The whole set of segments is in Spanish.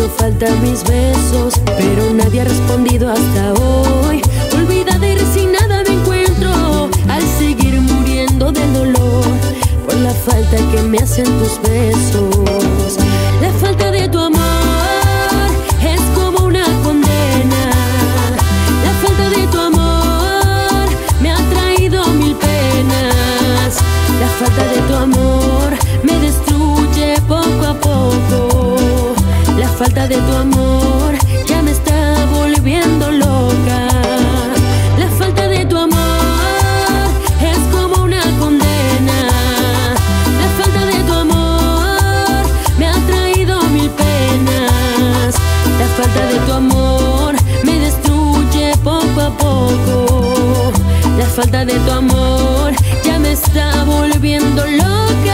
falta mis besos, pero nadie ha respondido hasta hoy. Olvidada y resignada me encuentro al seguir muriendo del dolor por la falta que me hacen tus besos. La falta de tu amor es como una condena. La falta de tu amor me ha traído mil penas. La falta de tu amor me destruye poco a poco. La falta de tu amor ya me está volviendo loca. La falta de tu amor es como una condena. La falta de tu amor me ha traído mil penas. La falta de tu amor me destruye poco a poco. La falta de tu amor ya me está volviendo loca.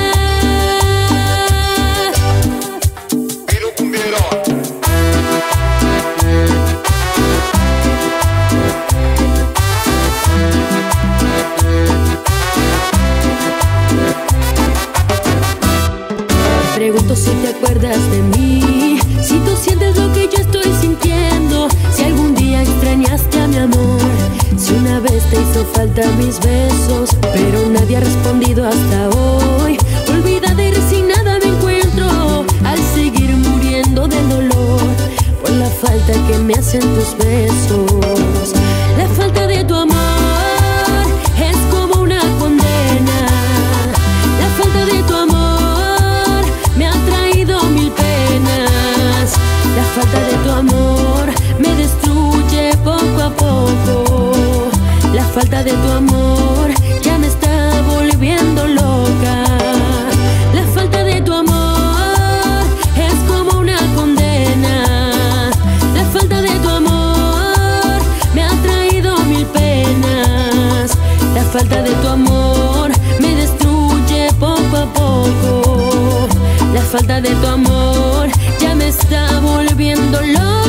Pregunto si te acuerdas de mí, si tú sientes lo que yo estoy sintiendo, si algún día extrañaste a mi amor, si una vez te hizo falta mis besos, pero nadie ha respondido hasta hoy. Olvidada y resignada me encuentro al seguir muriendo del dolor por la falta que me hacen tus besos. La falta de tu amor es como una condena. La falta de tu amor me ha traído mil penas. La falta de tu amor me destruye poco a poco. La falta de tu amor ya me está volviendo loca. La falta de tu amor es como una condena. La falta de tu amor me ha traído mil penas. La falta de tu amor me destruye poco a poco. La falta de tu amor ya me está volviendo loca.